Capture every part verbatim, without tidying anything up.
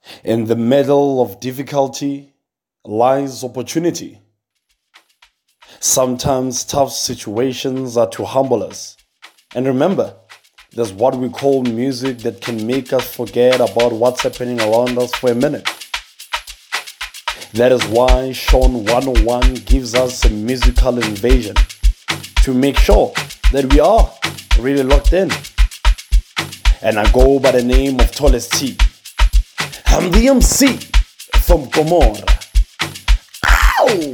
In the middle of difficulty lies opportunity. Sometimes tough situations are to humble us. And remember, there's what we call music that can make us forget about what's happening around us for a minute. That is why Sean one oh one gives us a musical invasion to make sure that we are really locked in. And I go by the name of Tallest T. I'm the M C from Gomorrah. Ow!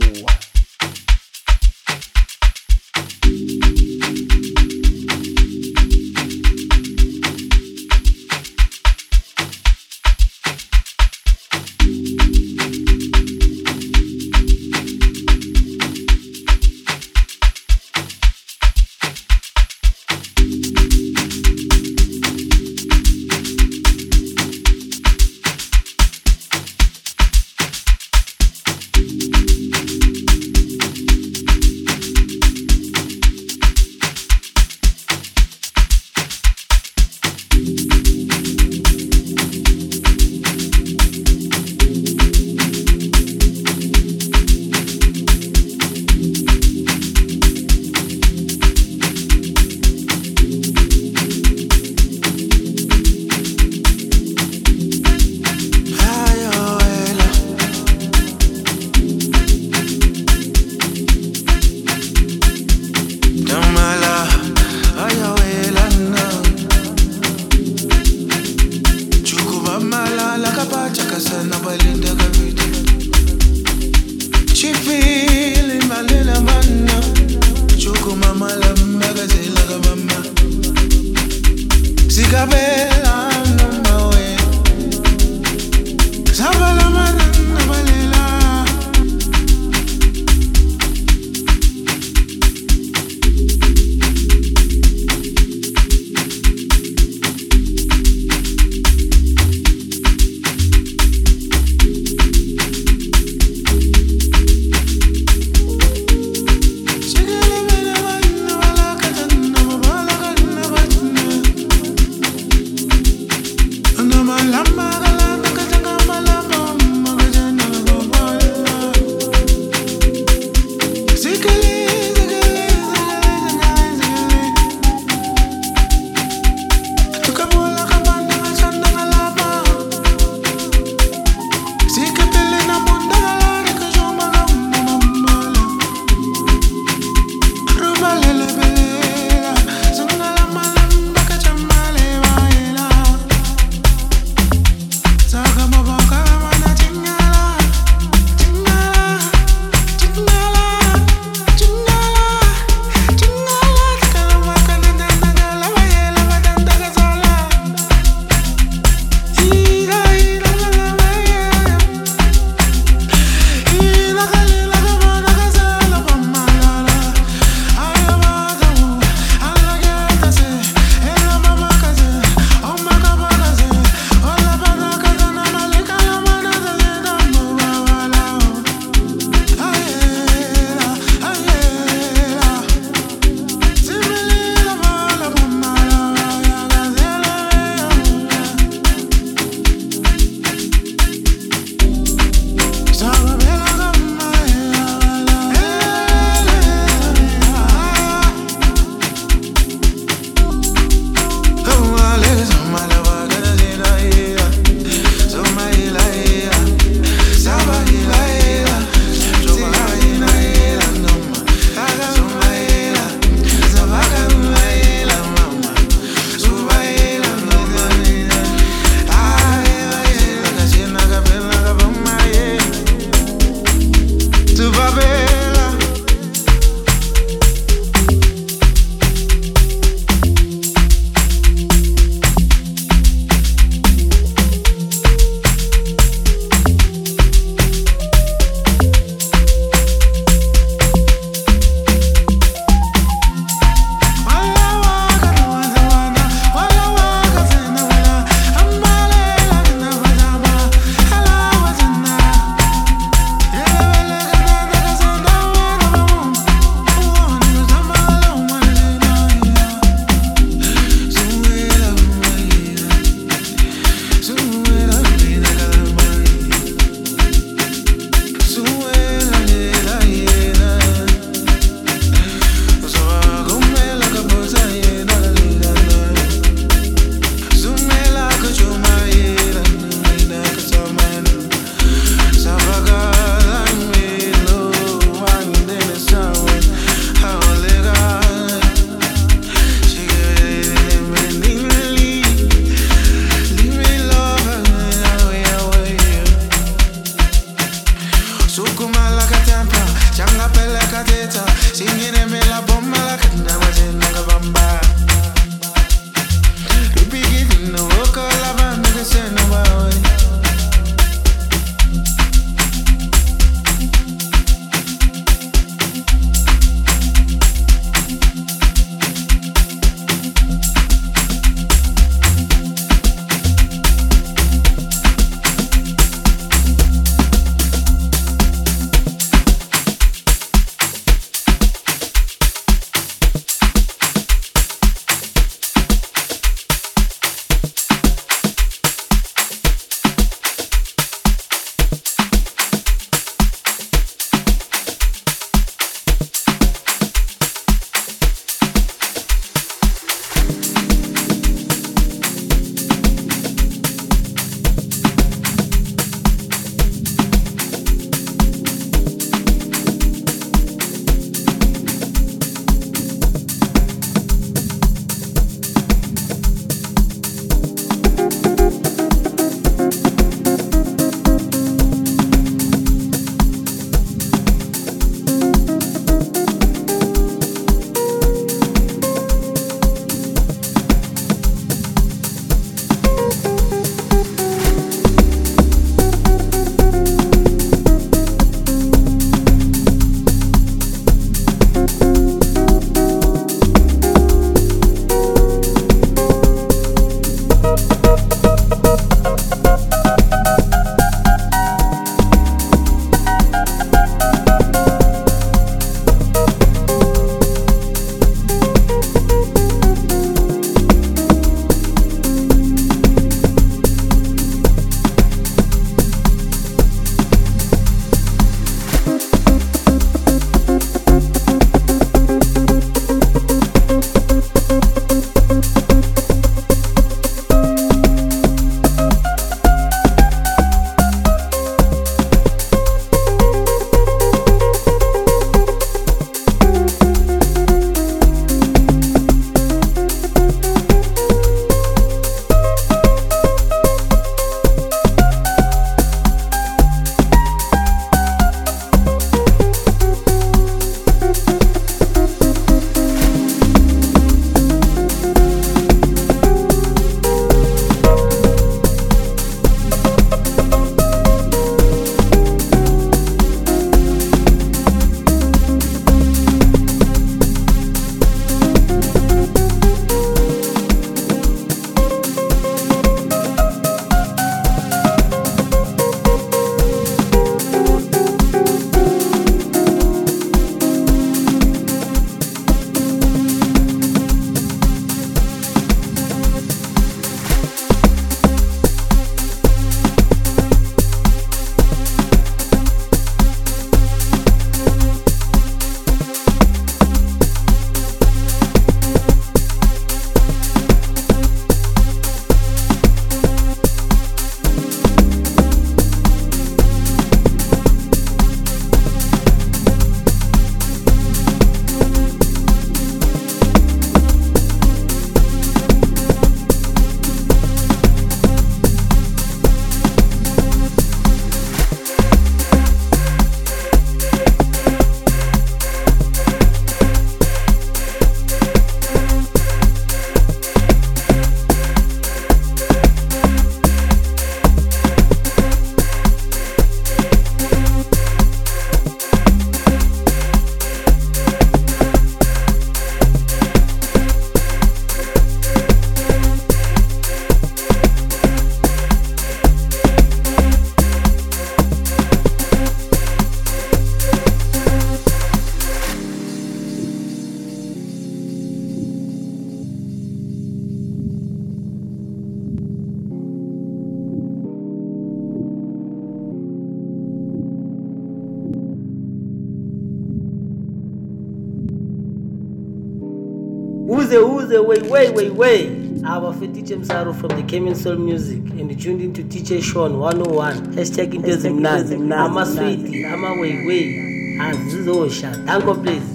Uze, uze, wait, wait, wait, wait. Our D J Msaru from the Cayman Soul Music, and you tuned into D J Sean one oh one. Hashtag Intezimnandi. Ama sweetie, ama way, way. Azizosha. Danko, please.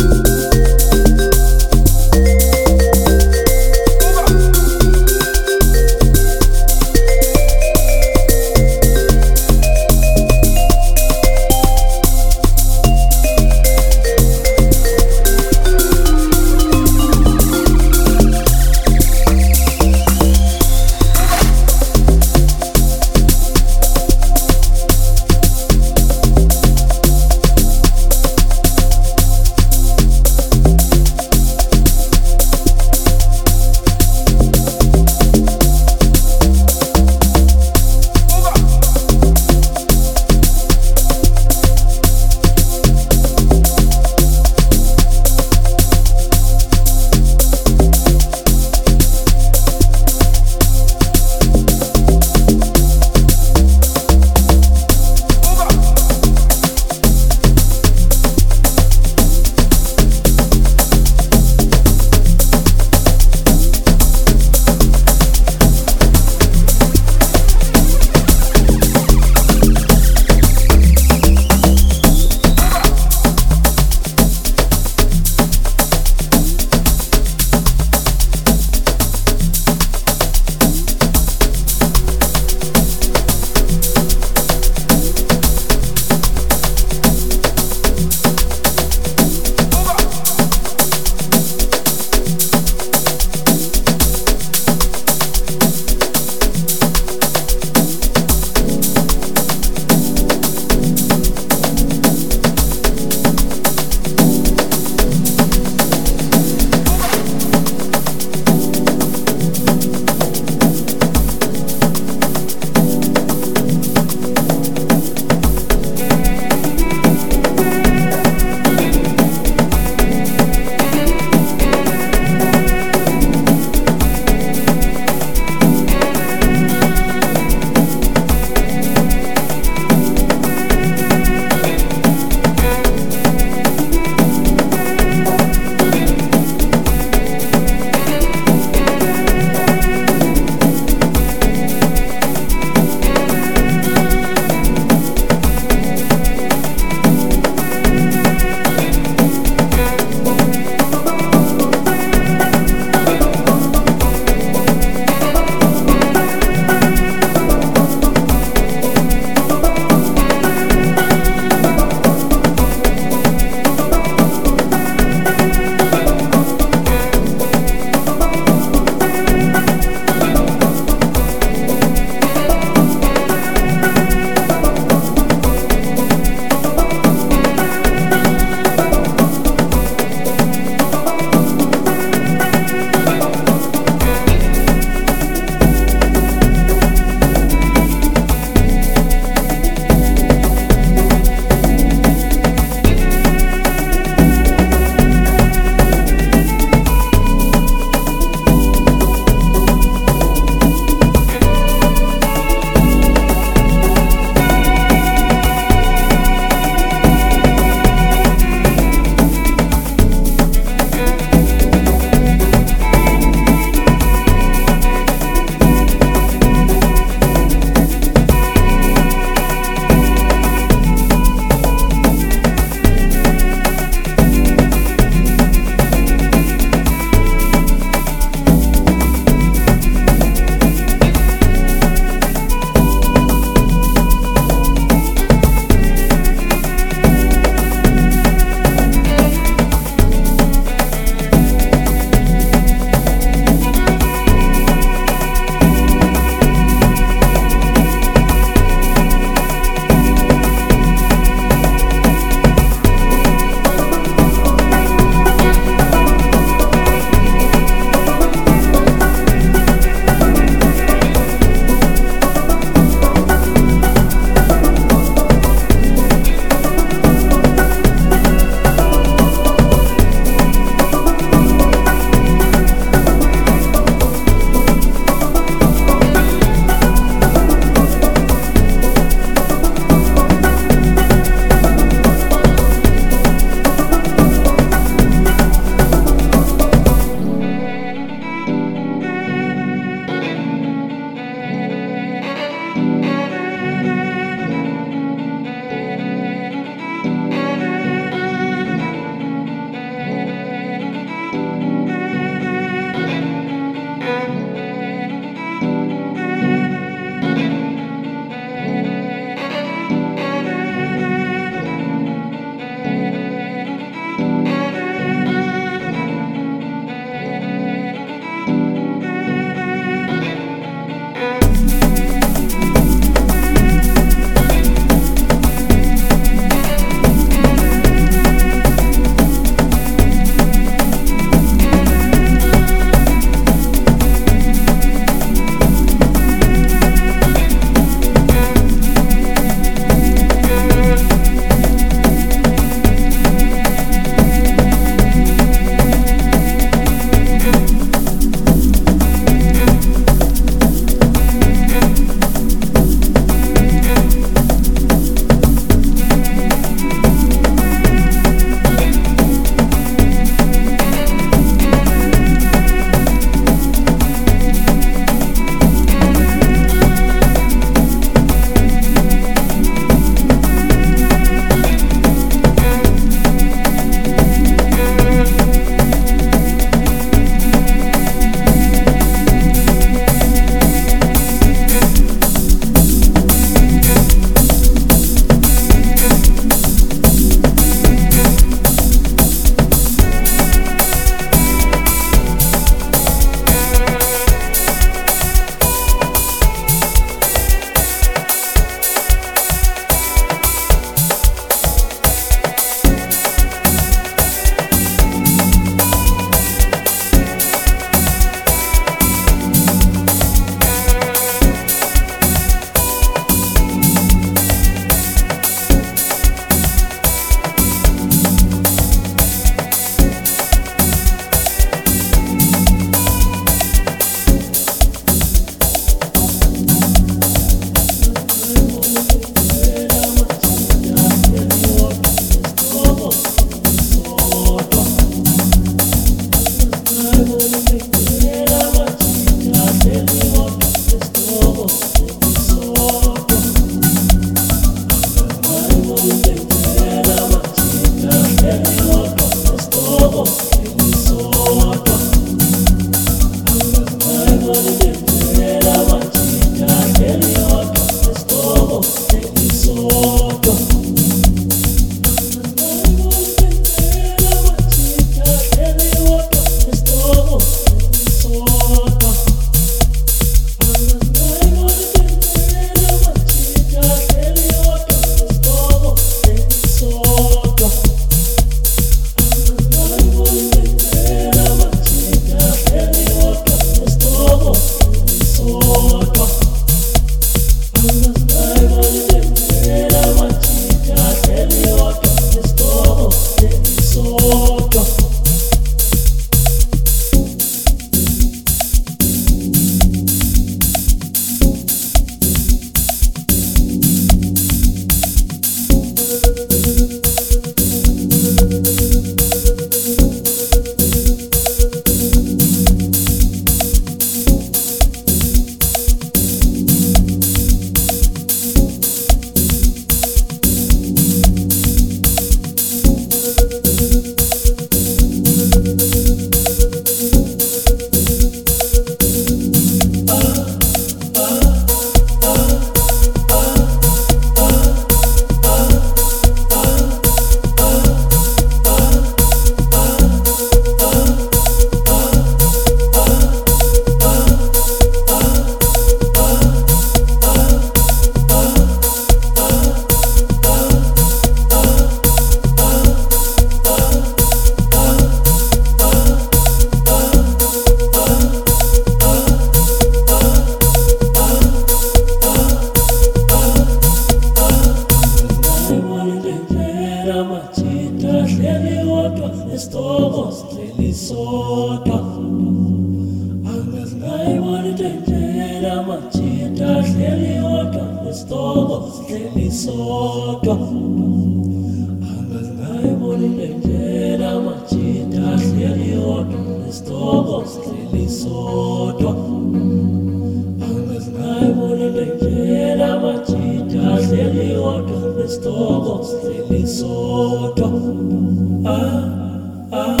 Ndlela machita hleli yodwa nesitoko sihleli sodwa angazingayiboni le ndlela machita hleli yodwa nesitoko sihleli sodwa angazingayiboni le ndlela machita hleli yodwa nesitoko sihleli sodwa ah ah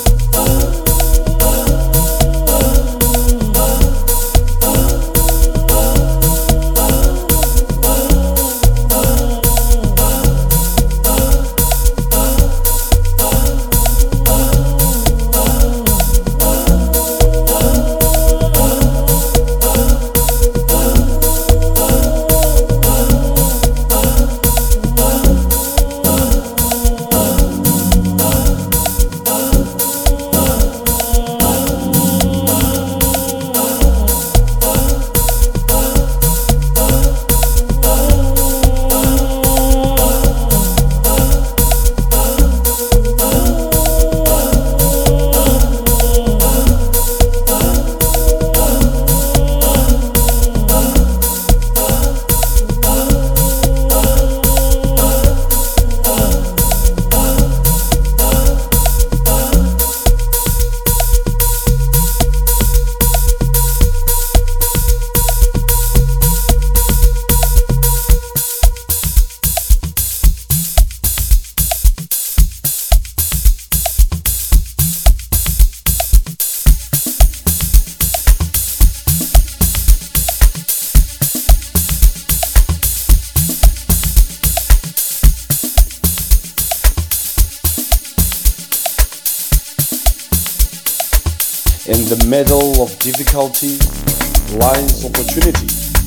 In the middle of difficulty lies opportunity.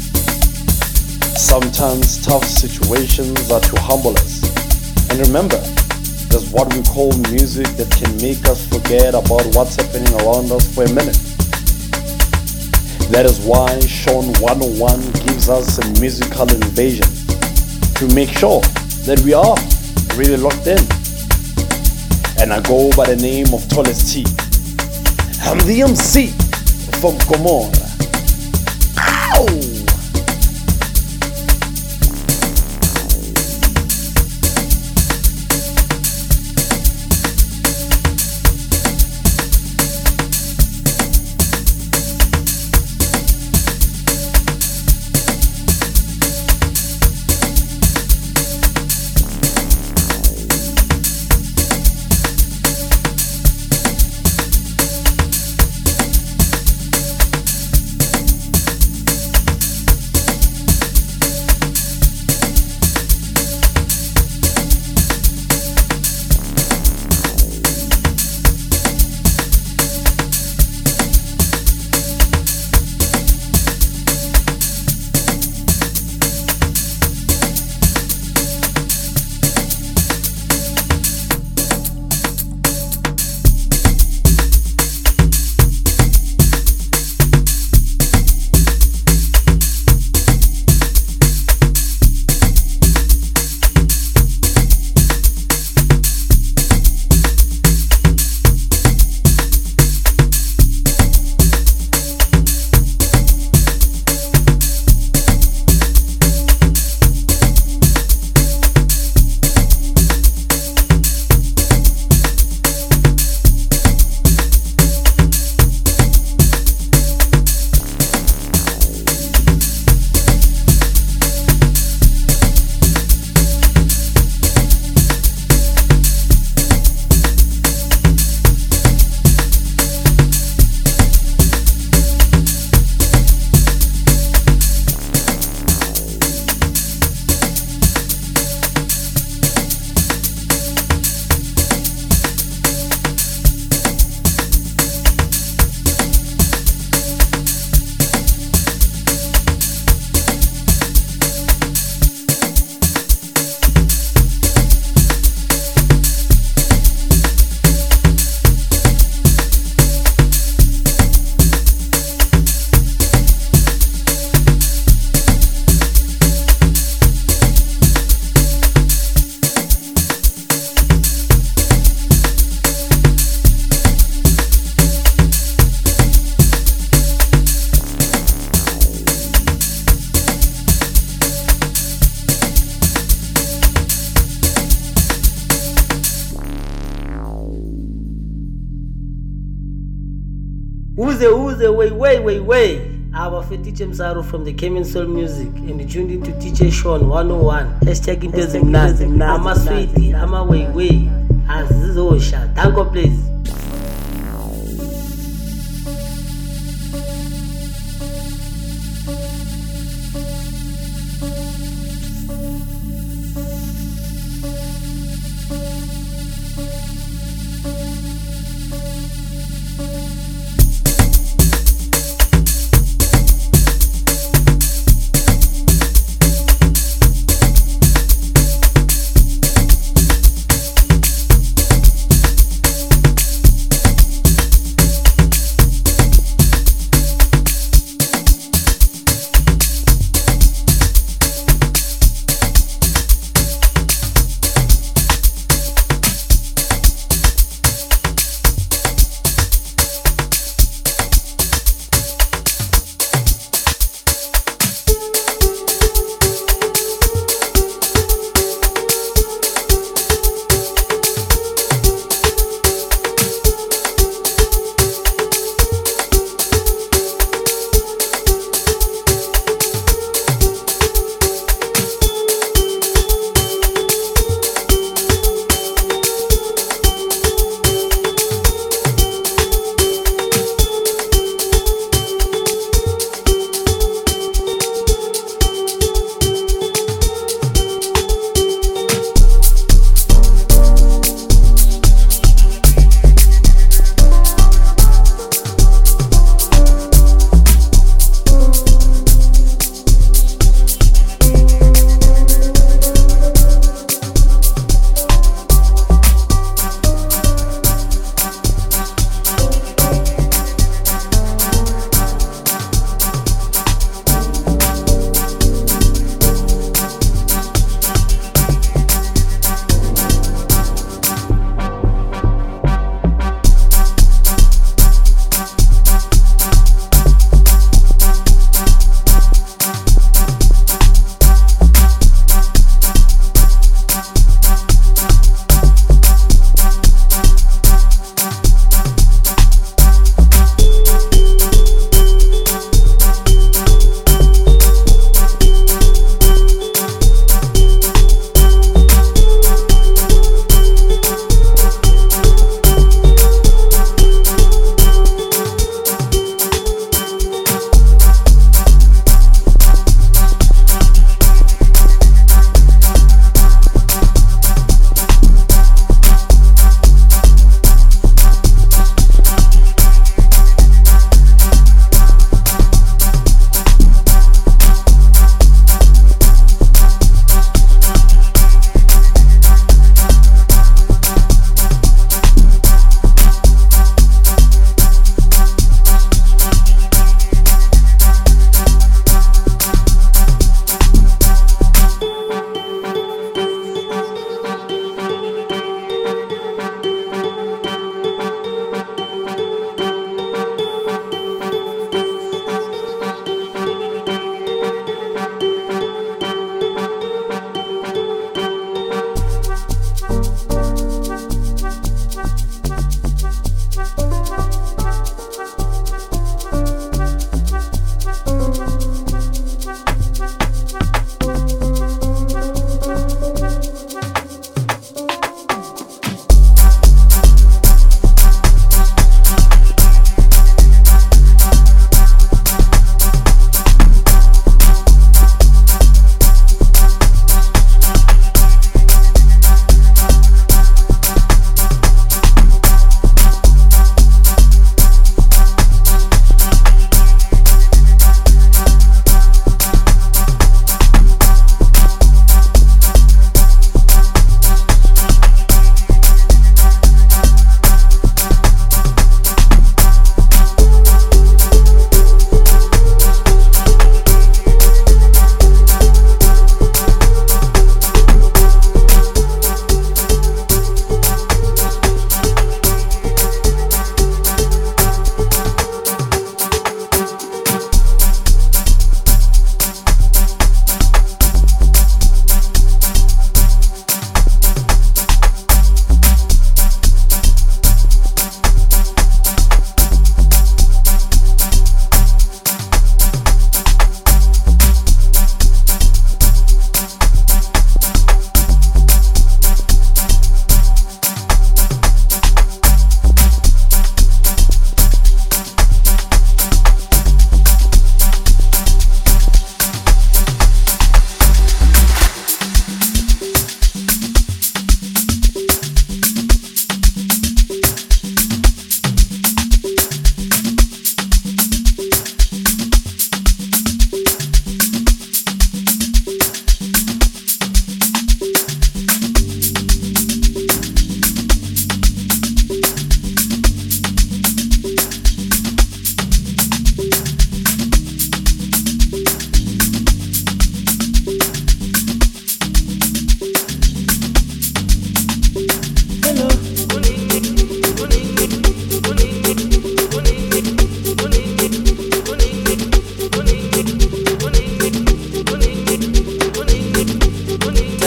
Sometimes tough situations are to humble us. And remember, there's what we call music that can make us forget about what's happening around us for a minute. That is why Sean one oh one gives us a musical invasion to make sure that we are really locked in. And I go by the name of Tallest T. I'm the M C from Gomorrah. Ow! Uze, uze, way, way, way, way. Our Fetiche Msaro from the Cayman Soul Music, and you tuned into D J Sean one oh one. Hashtag into Zimnazi. I'm a sweetie, I'm a way, way. Azizosha. Thank you, please.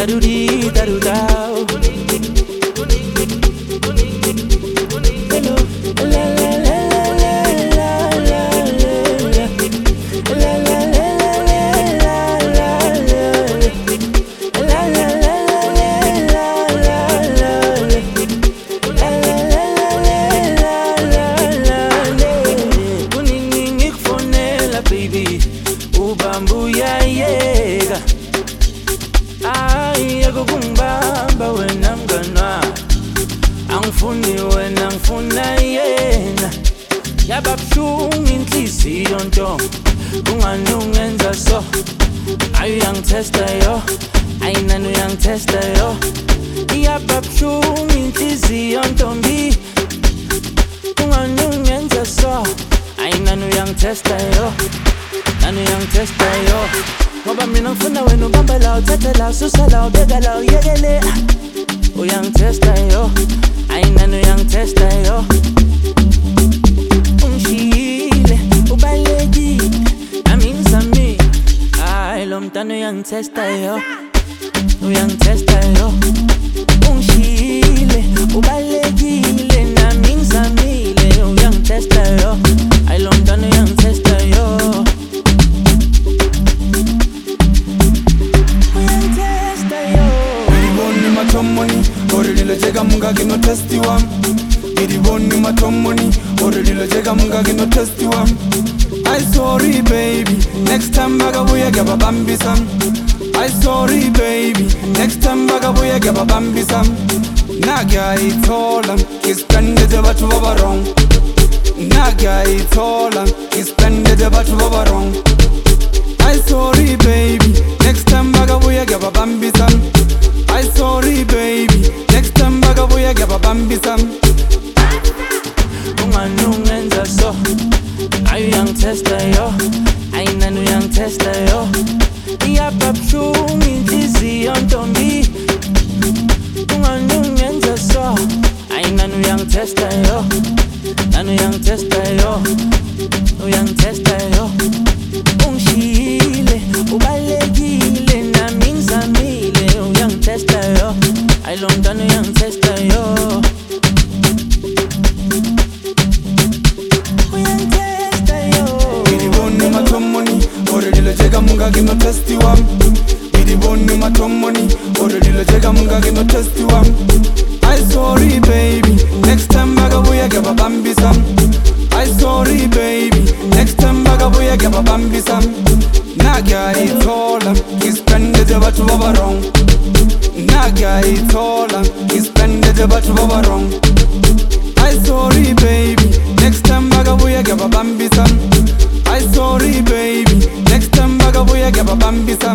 Darudi, darudao. Hello, la la la la la la la la la baby, ubambu ya yega. Ay, yago kumbamba wena mganwa. Angfuni wena angfuna yena. Yababshungi inhliziyo nto. Kungani ungenza so. Ayu uyangitesta yo. Ayinani uyangitesta yo. Yababshungi inhliziyo ntombi. Kungani ungenza so. Ayinani uyangitesta yo. Nanu uyangitesta yo. Ngoba mina ngifuna wena ubamba la uthathe la ususa la ubeka la uyekele. Uyangitesta yo. Ayinani uyangitesta yo. Ungishiyile ubalekile nami ngizamile. Hayi lo mntana uyangitesta yo. Uyangitesta yo. Ungishiyile ubalekile nami ngizamile. Uyangitesta yo. Hayi lo mntana uyangitesta yo. Matomoni, orelilo jega munga gino testi wam. Gidi boni matomoni, orelilo jega munga gino testi wam. I sorry baby, next time baga buya gaba bambi sam. I sorry baby, next time baga buya gaba bambi sam. Naga itolam, kispende de batu baba wrong. Naga itolam, kispende de batu baba wrong. I sorry baby, next time baga buya gaba bambi sam. I sorry baby, next time baga buya gaba bambi sam. Ungani ungenza so. Ayu uyangitesta yo. Ayinani uyangitesta yo. Yababshungi inhliziyo ntombi. Ungani ungenza so. Ayinani uyangitesta yo. Nani uyangitesta yo. Uyangitesta yo. Ungishiyile ubalekile nami ngizamile. Uyangitesta yo. Hayi lo mntana uyangitesta yo. Uyangitesta yo. Gidi boni matomoni, orelilo jega munga gino testi wam. Gidi boni matomoni, orelilo jega munga gino testi wam. I sorry baby, next time baga buya gaba bambi sam. I sorry baby, next time baga buya gaba bambi sam. Naga itolam, kispende de batu baba wrong. Naga itolam, kispende de batu baba wrong. I sorry baby, next time baga buya gaba bambi sam. I sorry baby, next time baga buya gaba bambi sam.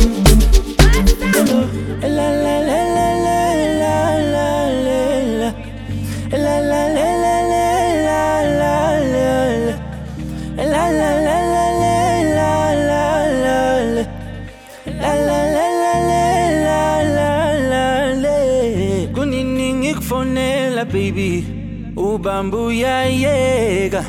La la la la la la la la. La la la la la la la la. La la la la la la la. La la la la la la la. Kunini ngikufonela baby, ubambu ya yega.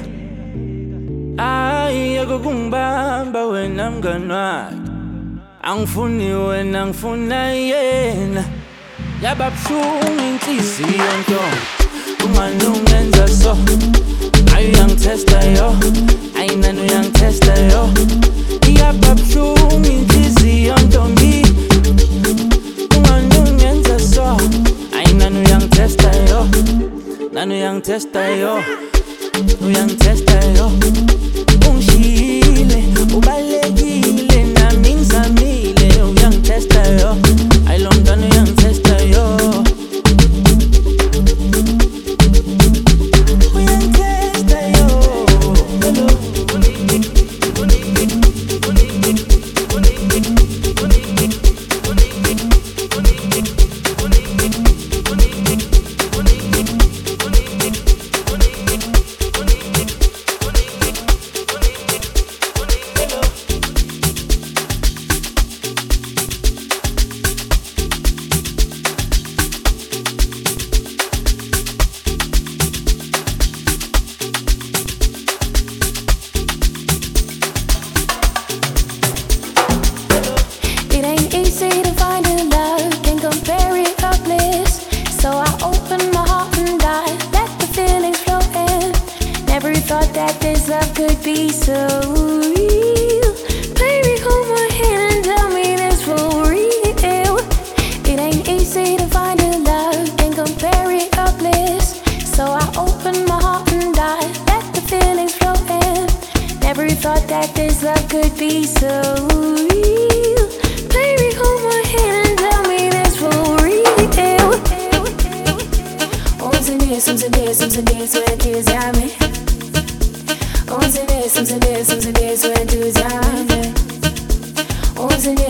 Ay, yago kumbamba wena mganwa. Angfuni wena angfuna yena. Yababshungi inhliziyo nto. Kungani ungenza so. Ayu uyangitesta yo. Ayinani uyangitesta yo. Yababshungi inhliziyo ntombi. Kungani ungenza so. Ayinani uyangitesta yo. Nani uyangitesta yo. Uyangitesta yo. Ungishiyile ubalekile nami ngizamile. Uyangitesta yo. Hayi lo mntana uyangitesta yo. Uyangitesta yo. Hello.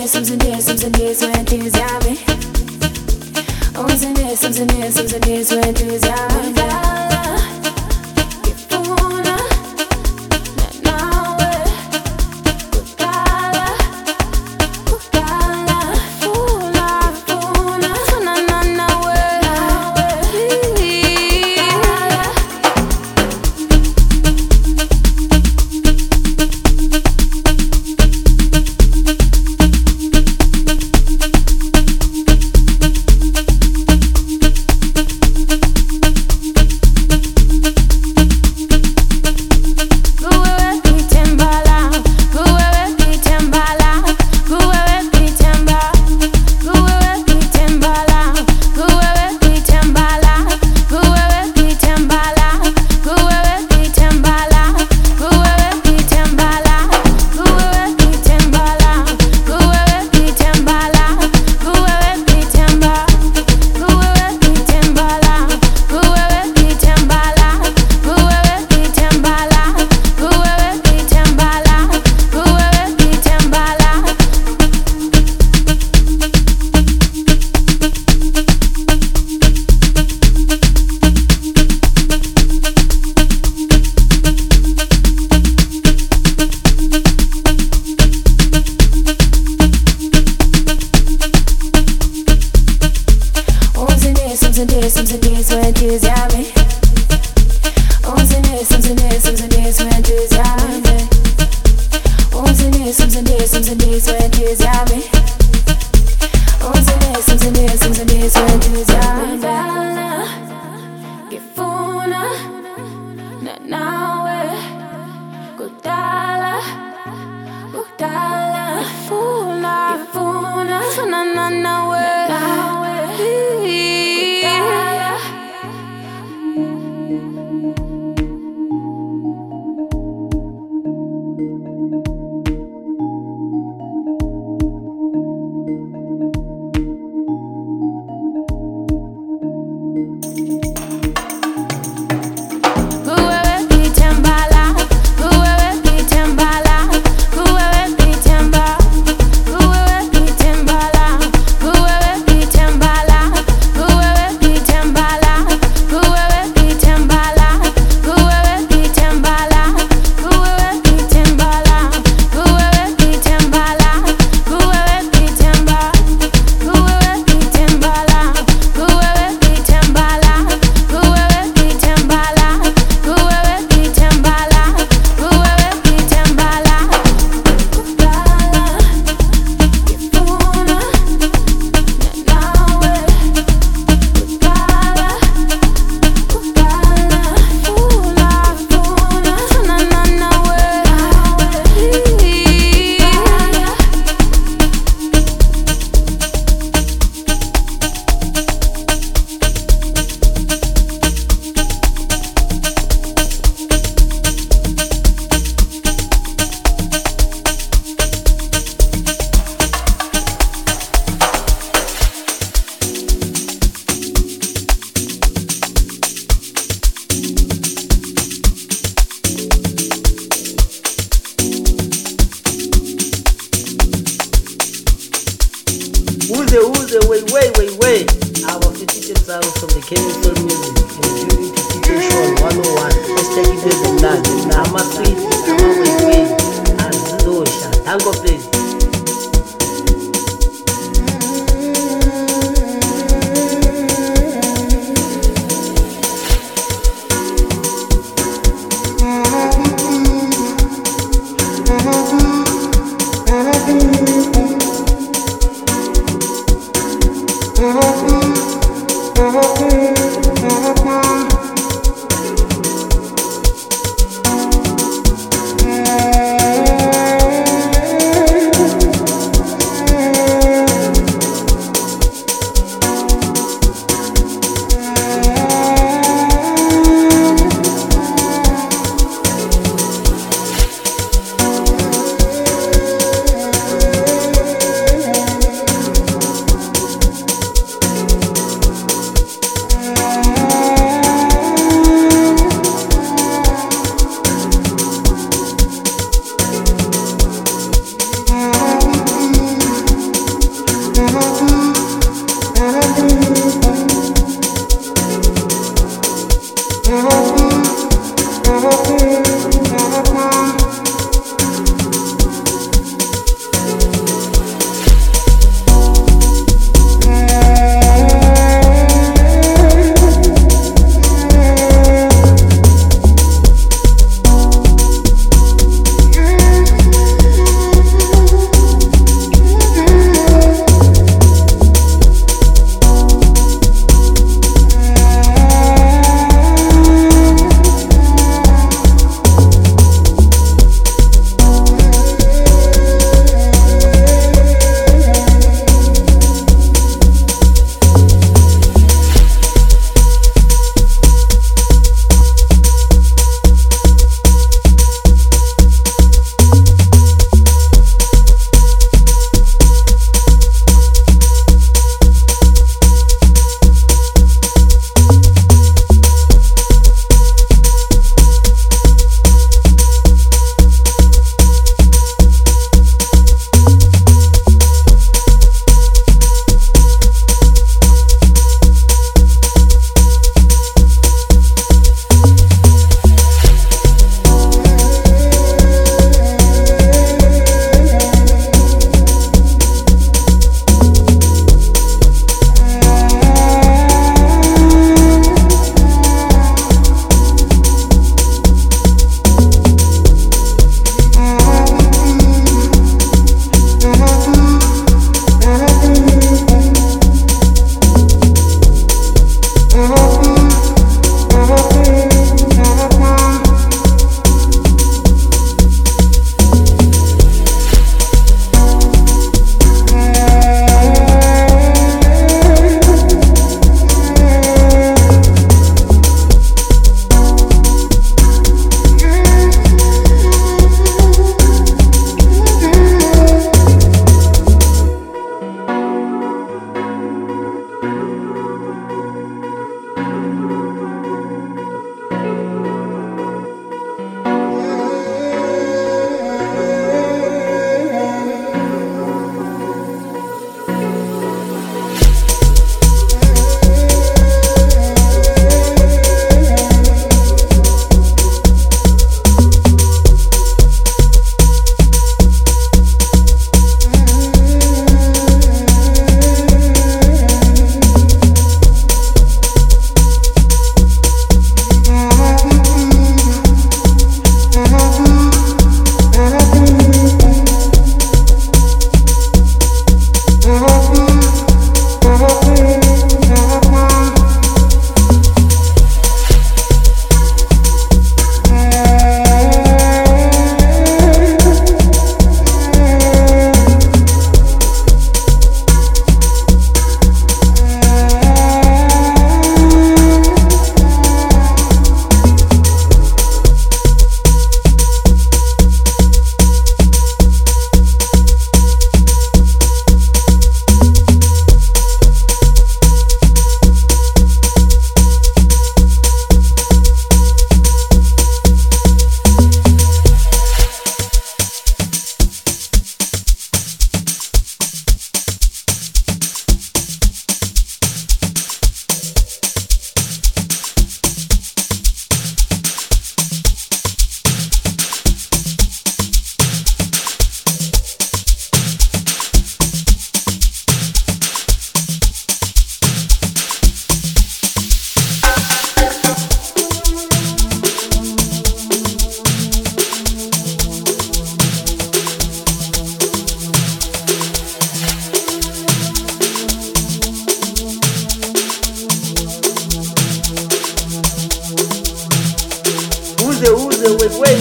Uze, uze, way, way, way, way. Our fifty sound from the Kenyan Soul Music. Including to T J Sean one oh one. Hashtag it is a nut. I'm a sweet, I'm a way, way. And Zosha. Tango please.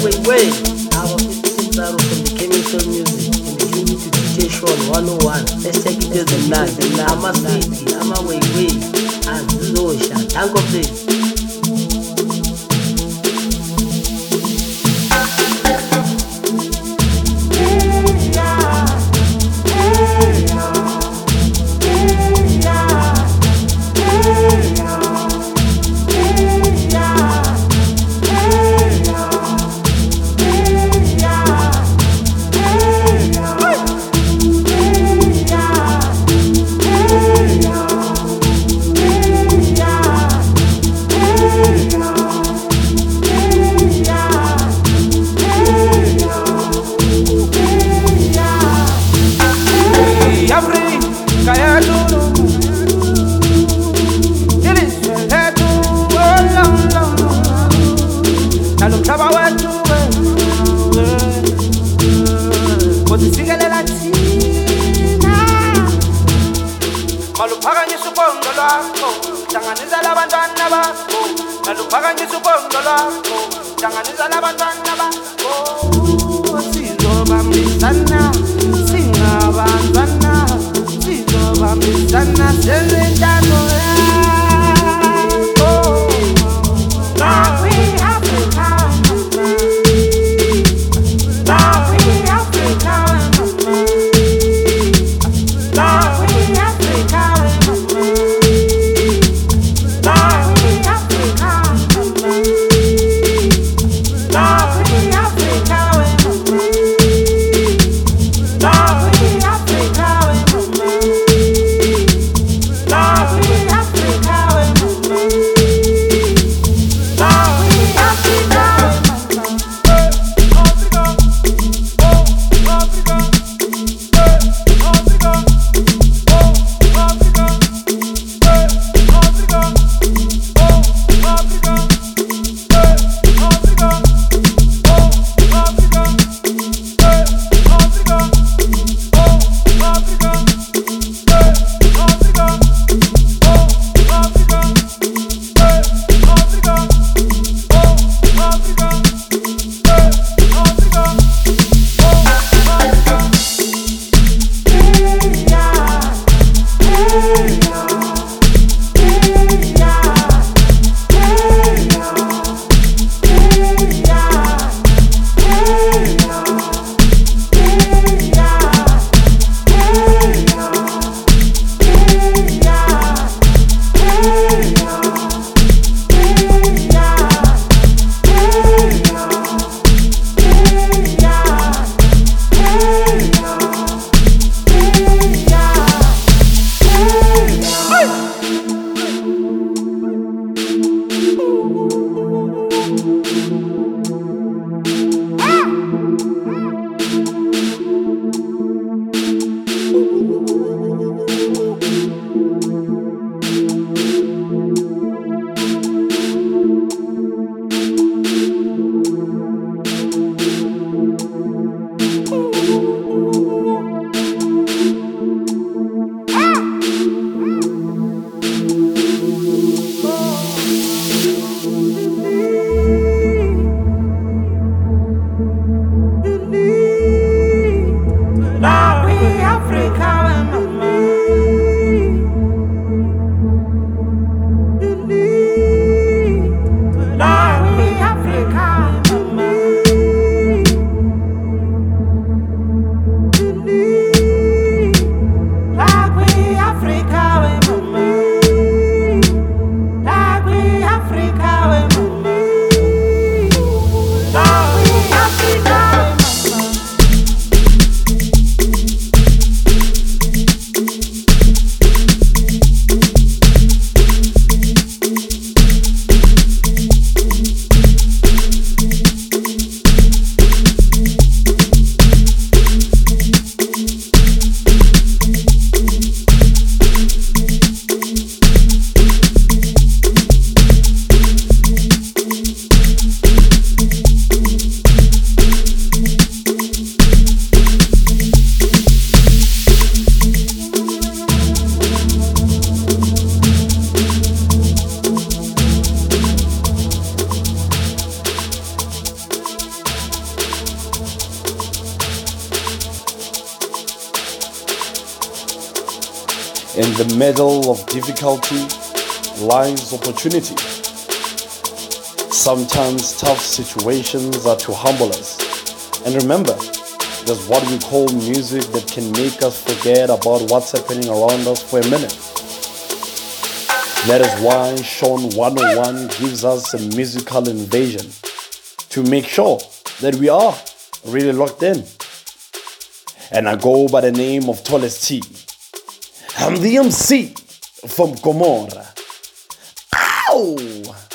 way, way. Our fifty Cent from the Kemi Soul Music and the Junior to D J Sean one oh one. Hashtag intezimnandi. Amaswiti, amaway, way. Azizosha. Thank you. Maluphakanyisa ubongo lwakho, hlanganisa labantwana bakho. Maluphakanyisa ubongo lwakho, hlanganisa labantwana bakho. Sizobambisana, singabantwana, sizobambisana senzintando yakho. Love we Africa, love we Africa, love we Africa. In the middle of difficulty lies opportunity. Sometimes tough situations are to humble us. And remember, there's what we call music that can make us forget about what's happening around us for a minute. That is why Sean one oh one gives us a musical invasion to make sure that we are really locked in. And I go by the name of Tallest T. I'm the M C from Gomorrah. Ow!